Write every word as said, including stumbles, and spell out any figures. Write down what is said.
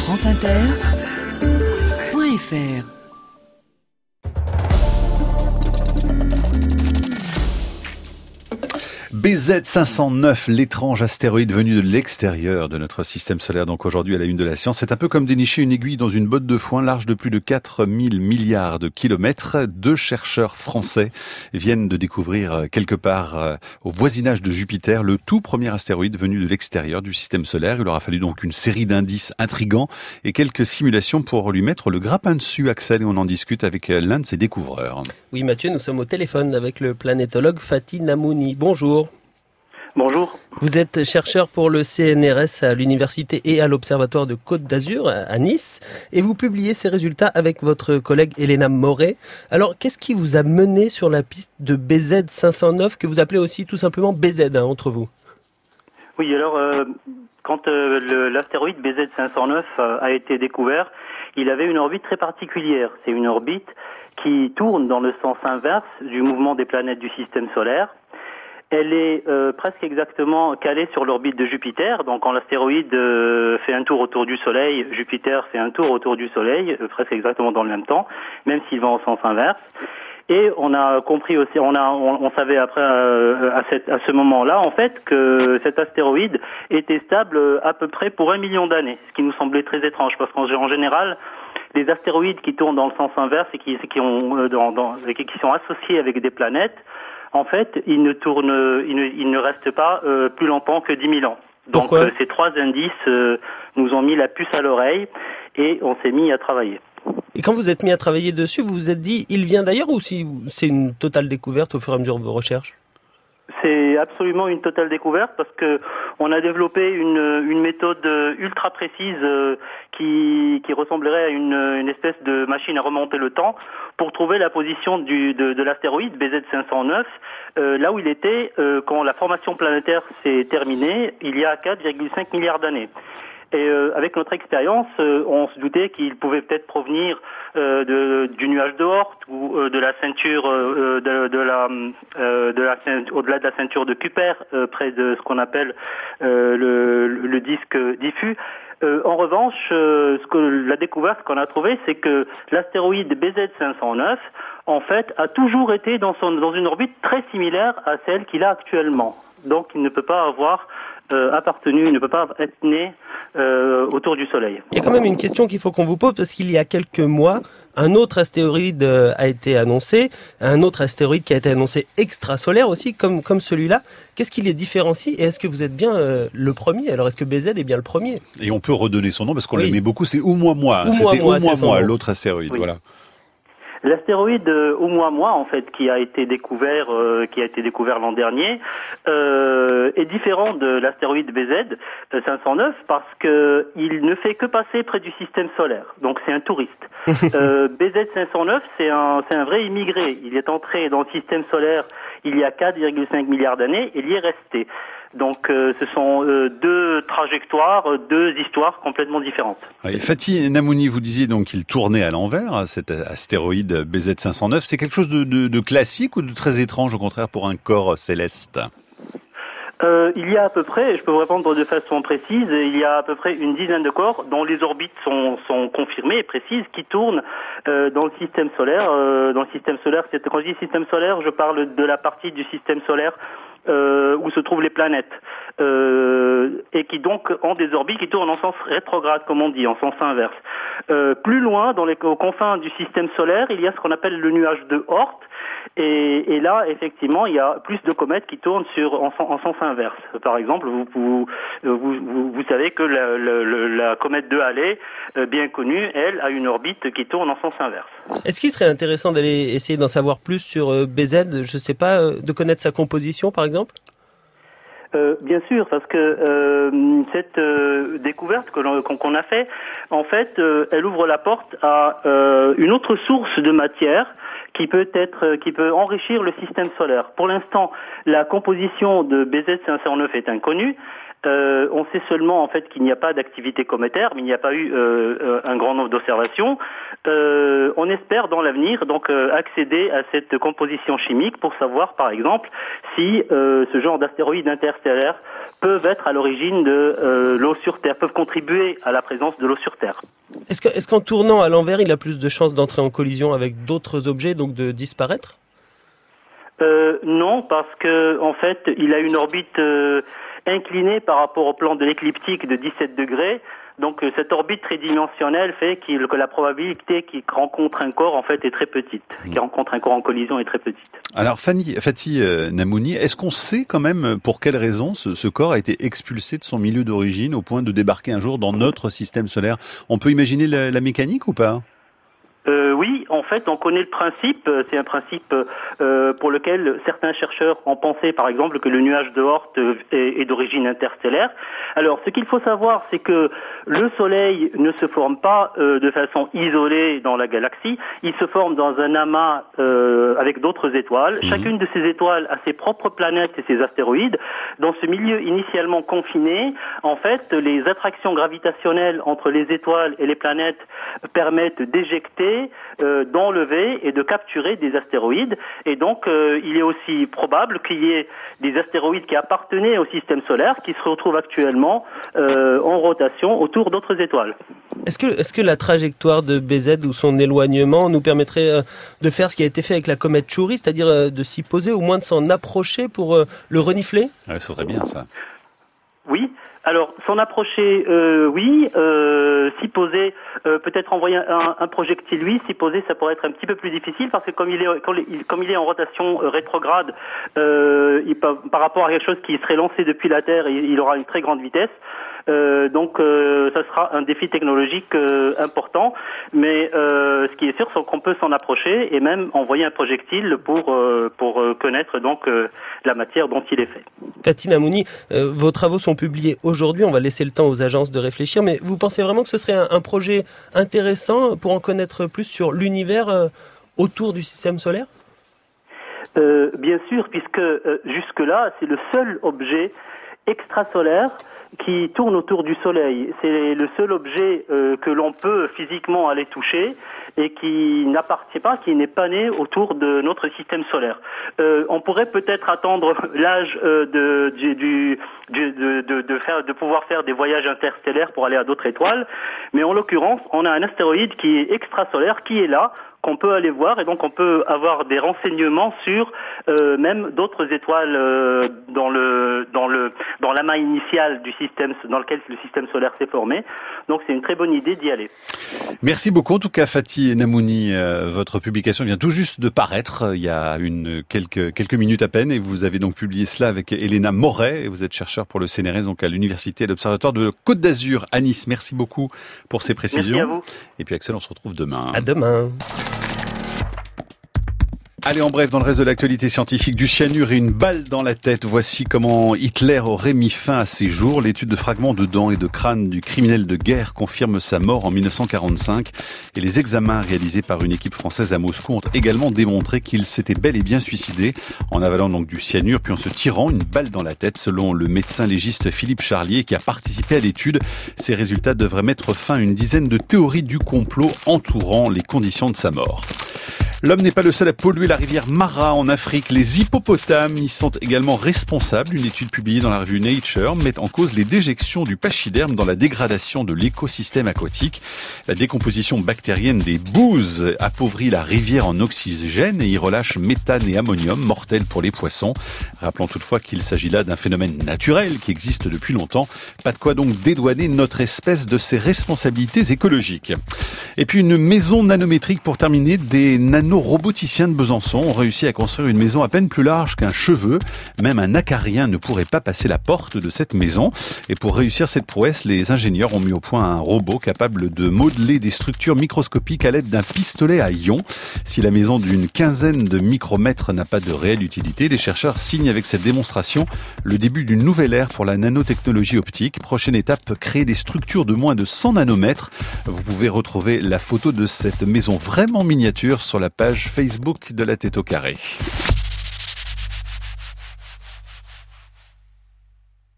France Inter point F R. B Z cinq cent neuf, l'étrange astéroïde venu de l'extérieur de notre système solaire, donc aujourd'hui à la une de la science. C'est un peu comme dénicher une aiguille dans une botte de foin large de plus de quatre mille milliards de kilomètres. Deux chercheurs français viennent de découvrir quelque part au voisinage de Jupiter le tout premier astéroïde venu de l'extérieur du système solaire. Il leur a fallu donc une série d'indices intrigants et quelques simulations pour lui mettre le grappin dessus, Axel, et on en discute avec l'un de ses découvreurs. Oui Mathieu, nous sommes au téléphone avec le planétologue Fatih Namouni. Bonjour. Bonjour. Vous êtes chercheur pour le C N R S à l'université et à l'Observatoire de Côte d'Azur à Nice et vous publiez ces résultats avec votre collègue Elena Moret. Alors, qu'est-ce qui vous a mené sur la piste de B Z cinq cent neuf que vous appelez aussi tout simplement B Z hein, entre vous? Oui, alors euh, quand euh, le, l'astéroïde B Z cinq cent neuf euh, a été découvert, il avait une orbite très particulière. C'est une orbite qui tourne dans le sens inverse du mouvement des planètes du système solaire. Elle est euh, presque exactement calée sur l'orbite de Jupiter. Donc quand l'astéroïde euh, fait un tour autour du Soleil, Jupiter fait un tour autour du Soleil, euh, presque exactement dans le même temps, même s'il va en sens inverse. Et on a compris aussi, on a, on, on savait après euh, à, cette, à ce moment-là, en fait, que cet astéroïde était stable à peu près pour un million d'années, ce qui nous semblait très étrange, parce qu'en en général, les astéroïdes qui tournent dans le sens inverse et qui, qui, ont, euh, dans, dans, qui sont associés avec des planètes, en fait, ils ne tournent, ils ne, ils ne restent pas euh, plus longtemps que dix mille ans. Donc euh, ces trois indices euh, nous ont mis la puce à l'oreille et on s'est mis à travailler. Et quand vous êtes mis à travailler dessus, vous vous êtes dit, il vient d'ailleurs ou si c'est une totale découverte au fur et à mesure de vos recherches? C'est absolument une totale découverte parce que on a développé une, une méthode ultra précise euh, qui, qui ressemblerait à une, une espèce de machine à remonter le temps pour trouver la position du, de, de l'astéroïde B Z cinq cent neuf euh, là où il était euh, quand la formation planétaire s'est terminée il y a quatre virgule cinq milliards d'années. Et euh, avec notre expérience, euh, on se doutait qu'il pouvait peut-être provenir euh, de, du nuage de Oort ou euh, de la ceinture euh, de, de la, euh, de la au-delà de la ceinture de Kuiper, euh, près de ce qu'on appelle euh, le, le disque diffus. Euh, en revanche, euh, ce que la découverte qu'on a trouvée, c'est que l'astéroïde B Z cinq cent neuf, en fait, a toujours été dans son dans une orbite très similaire à celle qu'il a actuellement. Donc, il ne peut pas avoir euh, appartenu, il ne peut pas être né euh, autour du Soleil. Il y a quand même une question qu'il faut qu'on vous pose parce qu'il y a quelques mois, un autre astéroïde a été annoncé, un autre astéroïde qui a été annoncé extrasolaire aussi, comme comme celui-là. Qu'est-ce qui les différencie et est-ce que vous êtes bien euh, le premier? Alors est-ce que B Z est bien le premier? Et on peut redonner son nom parce qu'on oui. l'aimait beaucoup. C'est Oumuamua. Hein. C'était Oumuamua, l'autre astéroïde. Oui. Voilà. L'astéroïde euh, Oumuamua, en fait, qui a été découvert, euh, qui a été découvert l'an dernier, euh, est différent de l'astéroïde B Z cinq cent neuf parce que il ne fait que passer près du système solaire. Donc c'est un touriste. euh, B Z cinq cent neuf, c'est un, c'est un vrai immigré. Il est entré dans le système solaire il y a quatre virgule cinq milliards d'années et il y est resté. Donc euh, ce sont euh, deux trajectoires, deux histoires complètement différentes. Et Fatih Namouni, vous disiez donc qu'il tournait à l'envers, cet astéroïde B Z cinq cent neuf. C'est quelque chose de, de, de classique ou de très étrange au contraire pour un corps céleste? Euh, il y a à peu près, je peux vous répondre de façon précise, il y a à peu près une dizaine de corps dont les orbites sont, sont confirmées et précises qui tournent euh, dans le système solaire. Euh, dans le système solaire, c'est, quand je dis système solaire, je parle de la partie du système solaire Euh, où se trouvent les planètes, euh, et qui donc ont des orbites qui tournent en sens rétrograde, comme on dit, en sens inverse. Euh, plus loin, dans les aux confins du système solaire, il y a ce qu'on appelle le nuage de Oort, et, et là, effectivement, il y a plus de comètes qui tournent sur en, en sens inverse. Par exemple, vous, vous, vous, vous, vous savez que la, la, la comète de Halley, euh, bien connue, elle, a une orbite qui tourne en sens inverse. Est-ce qu'il serait intéressant d'aller essayer d'en savoir plus sur B Z, je ne sais pas, de connaître sa composition, par exemple? Euh, bien sûr, parce que euh, cette euh, découverte que l'on, qu'on a fait, en fait, euh, elle ouvre la porte à euh, une autre source de matière qui peut être, qui peut enrichir le système solaire. Pour l'instant, la composition de B Z cinq cent neuf est inconnue. Euh, on sait seulement en fait qu'il n'y a pas d'activité cométaire, mais il n'y a pas eu euh, un grand nombre d'observations. Euh, on espère dans l'avenir donc euh, accéder à cette composition chimique pour savoir par exemple si euh, ce genre d'astéroïdes interstellaires peuvent être à l'origine de euh, l'eau sur Terre, peuvent contribuer à la présence de l'eau sur Terre. Est-ce que, est-ce qu'en tournant à l'envers, il a plus de chances d'entrer en collision avec d'autres objets, donc de disparaître ? Euh, non, parce que en fait, il a une orbite euh, inclinée par rapport au plan de l'écliptique de dix-sept degrés. Donc euh, cette orbite tridimensionnelle fait qu'il, que la probabilité qu'il rencontre un corps en fait est très petite, mmh. qu'il rencontre un corps en collision est très petite. Alors Fanny, Fatih euh, Namouni, est-ce qu'on sait quand même pour quelle raison ce, ce corps a été expulsé de son milieu d'origine au point de débarquer un jour dans notre système solaire ? On peut imaginer la, la mécanique ou pas ? Euh, oui, en fait, on connaît le principe. C'est un principe euh, pour lequel certains chercheurs ont pensé, par exemple, que le nuage de Oort est, est d'origine interstellaire. Alors, ce qu'il faut savoir, c'est que le Soleil ne se forme pas euh, de façon isolée dans la galaxie. Il se forme dans un amas euh, avec d'autres étoiles. Mmh. Chacune de ces étoiles a ses propres planètes et ses astéroïdes. Dans ce milieu initialement confiné, en fait, les attractions gravitationnelles entre les étoiles et les planètes permettent d'éjecter, Euh, d'enlever et de capturer des astéroïdes. Et donc, euh, il est aussi probable qu'il y ait des astéroïdes qui appartenaient au système solaire qui se retrouvent actuellement euh, en rotation autour d'autres étoiles. Est-ce que, est-ce que la trajectoire de B Z ou son éloignement nous permettrait euh, de faire ce qui a été fait avec la comète Chury, c'est-à-dire euh, de s'y poser, au moins de s'en approcher pour euh, le renifler ? Ouais, ça serait bien ça. Oui. Alors, s'en approcher, euh, oui. Euh, s'y poser, euh, peut-être envoyer un, un projectile, lui. S'y poser, ça pourrait être un petit peu plus difficile parce que comme il est, comme il est en rotation rétrograde, euh, il, par rapport à quelque chose qui serait lancé depuis la Terre, il, il aura une très grande vitesse. Euh, donc, euh, ça sera un défi technologique euh, important. Mais euh, ce qui est sûr, c'est qu'on peut s'en approcher et même envoyer un projectile pour euh, pour euh, connaître donc euh, la matière dont il est fait. Fatih Namouni, euh, vos travaux sont publiés aujourd'hui. On va laisser le temps aux agences de réfléchir. Mais vous pensez vraiment que ce serait un, un projet intéressant pour en connaître plus sur l'univers euh, autour du système solaire ? euh, Bien sûr, puisque euh, jusque-là, c'est le seul objet extrasolaire qui tourne autour du Soleil. C'est le seul objet euh, que l'on peut physiquement aller toucher et qui n'appartient pas, qui n'est pas né autour de notre système solaire. Euh, on pourrait peut-être attendre l'âge euh, de, du, du, du, de, de, de, faire, de pouvoir faire des voyages interstellaires pour aller à d'autres étoiles, mais en l'occurrence, on a un astéroïde qui est extrasolaire, qui est là, qu'on peut aller voir, et donc on peut avoir des renseignements sur euh, même d'autres étoiles euh, dans le dans le dans l'amas initial du système dans lequel le système solaire s'est formé. Donc c'est une très bonne idée d'y aller. Merci beaucoup en tout cas Fatih Namouni. Euh, votre publication vient tout juste de paraître il y a une quelques quelques minutes à peine et vous avez donc publié cela avec Elena Moret et vous êtes chercheur pour le C N R S donc à l'université et l'Observatoire de Côte d'Azur à Nice. Merci beaucoup pour ces précisions. Merci à vous. Et puis Axel, on se retrouve demain. À demain. Allez, en bref, dans le reste de l'actualité scientifique, du cyanure et une balle dans la tête. Voici comment Hitler aurait mis fin à ses jours. L'étude de fragments de dents et de crâne du criminel de guerre confirme sa mort en dix-neuf cent quarante-cinq. Et les examens réalisés par une équipe française à Moscou ont également démontré qu'il s'était bel et bien suicidé en avalant donc du cyanure puis en se tirant une balle dans la tête. Selon le médecin légiste Philippe Charlier qui a participé à l'étude, ces résultats devraient mettre fin à une dizaine de théories du complot entourant les conditions de sa mort. L'homme n'est pas le seul à polluer la rivière Mara en Afrique. Les hippopotames y sont également responsables. Une étude publiée dans la revue Nature met en cause les déjections du pachyderme dans la dégradation de l'écosystème aquatique. La décomposition bactérienne des bouses appauvrit la rivière en oxygène et y relâche méthane et ammonium, mortels pour les poissons. Rappelons toutefois qu'il s'agit là d'un phénomène naturel qui existe depuis longtemps. Pas de quoi donc dédouaner notre espèce de ses responsabilités écologiques. Et puis une maison nanométrique pour terminer, des nanos Nos roboticiens de Besançon ont réussi à construire une maison à peine plus large qu'un cheveu. Même un acarien ne pourrait pas passer la porte de cette maison. Et pour réussir cette prouesse, les ingénieurs ont mis au point un robot capable de modeler des structures microscopiques à l'aide d'un pistolet à ion. Si la maison d'une quinzaine de micromètres n'a pas de réelle utilité, les chercheurs signent avec cette démonstration le début d'une nouvelle ère pour la nanotechnologie optique. Prochaine étape, créer des structures de moins de cent nanomètres. Vous pouvez retrouver la photo de cette maison vraiment miniature sur la page Facebook de La Tête au Carré.